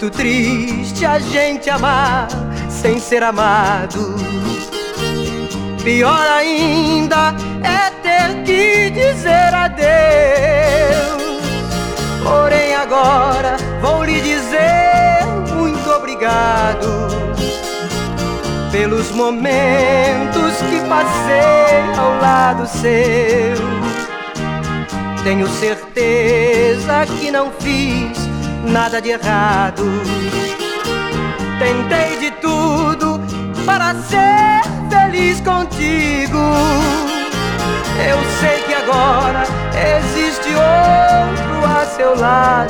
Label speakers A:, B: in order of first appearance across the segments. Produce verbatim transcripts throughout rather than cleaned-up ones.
A: muito triste a gente amar sem ser amado. Pior ainda é ter que dizer adeus. Porém agora vou lhe dizer muito obrigado pelos momentos que passei ao lado seu. Tenho certeza que não fiz nada de errado. Tentei de tudo para ser feliz contigo. Eu sei que agora existe outro a seu lado.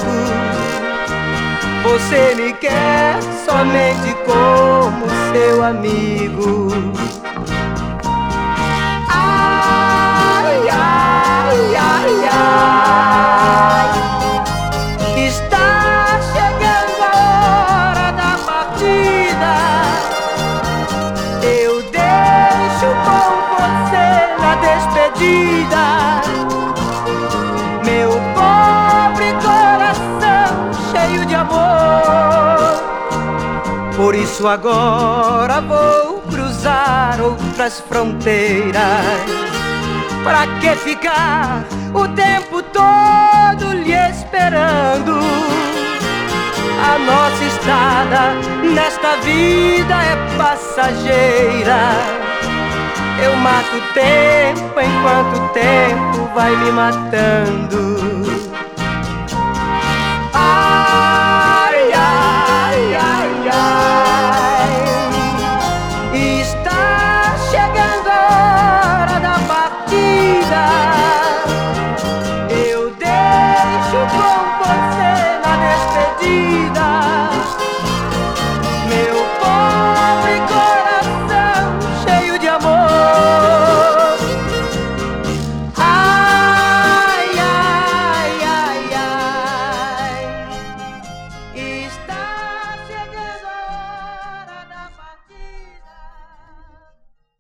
A: Você me quer somente como seu amigo. Ai, ai, ai, ai. Está chegando a hora da partida. Eu deixo com você na despedida meu pobre coração cheio de amor. Por isso agora vou cruzar outras fronteiras. Pra que ficar o tempo todo lhe esperando? A nossa estrada nesta vida é passageira. Eu mato o tempo enquanto o tempo vai me matando.